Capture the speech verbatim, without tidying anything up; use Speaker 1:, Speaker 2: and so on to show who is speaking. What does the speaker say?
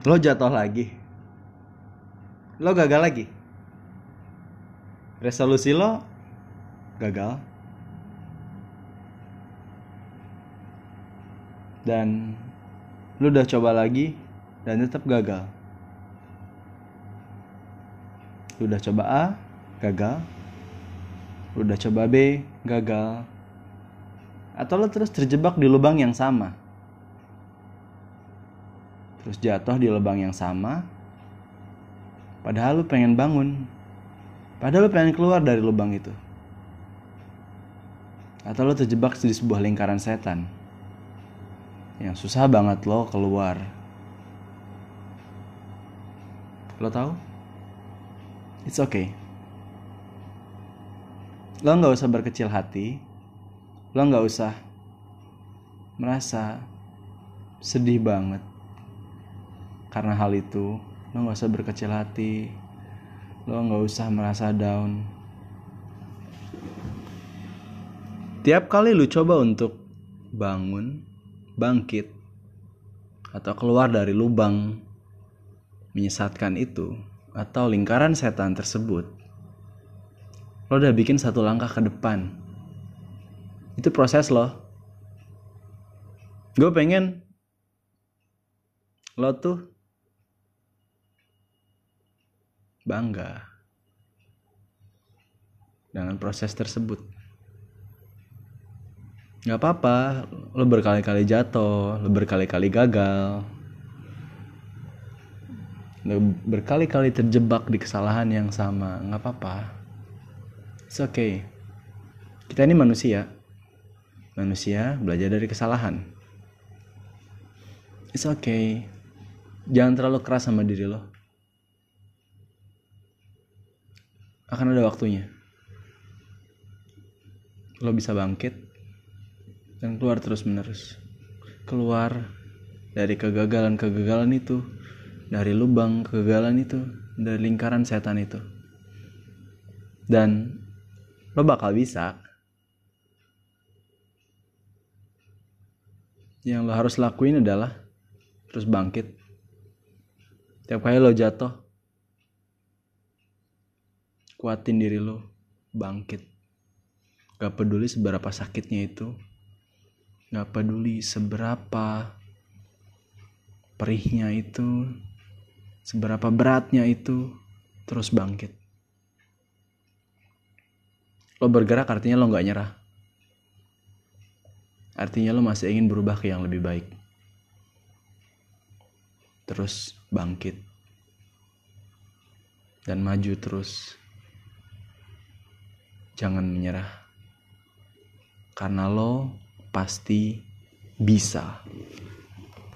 Speaker 1: Lo jatuh lagi. Lo gagal lagi. Resolusi lo gagal. Dan lo udah coba lagi dan tetap gagal. Lo udah coba A, gagal. Lo udah coba B, gagal. Atau lo terus terjebak di lubang yang sama. Terus jatuh di lubang yang sama. Padahal lo pengen bangun. Padahal lo pengen keluar dari lubang itu. Atau lo terjebak di sebuah lingkaran setan yang susah banget lo keluar. Lo tahu? It's okay. Lo gak usah berkecil hati. Lo gak usah merasa sedih banget karena hal itu. Lo gak usah berkecil hati. Lo gak usah merasa down. Tiap kali lo coba untuk bangun, bangkit, atau keluar dari lubang menyesatkan itu, atau lingkaran setan tersebut, lo udah bikin satu langkah ke depan. Itu proses lo. Gue pengen lo tuh bangga dengan proses tersebut. Gak apa-apa, lo berkali-kali jatuh, lo berkali-kali gagal, lo berkali-kali terjebak di kesalahan yang sama. Gak apa-apa. It's okay. Kita ini manusia. Manusia belajar dari kesalahan. It's okay. Jangan terlalu keras sama diri lo. Akan ada waktunya. Lo bisa bangkit dan keluar terus menerus. Keluar dari kegagalan-kegagalan itu, dari lubang kegagalan itu, dari lingkaran setan itu. Dan lo bakal bisa. Yang lo harus lakuin adalah terus bangkit. Tiap kali lo jatuh, kuatin diri lo, bangkit. Gak peduli seberapa sakitnya itu, gak peduli seberapa perihnya itu, seberapa beratnya itu, terus bangkit. Lo bergerak artinya lo gak nyerah. Artinya lo masih ingin berubah ke yang lebih baik. Terus bangkit. Dan maju terus. Jangan menyerah. Karena lo pasti bisa.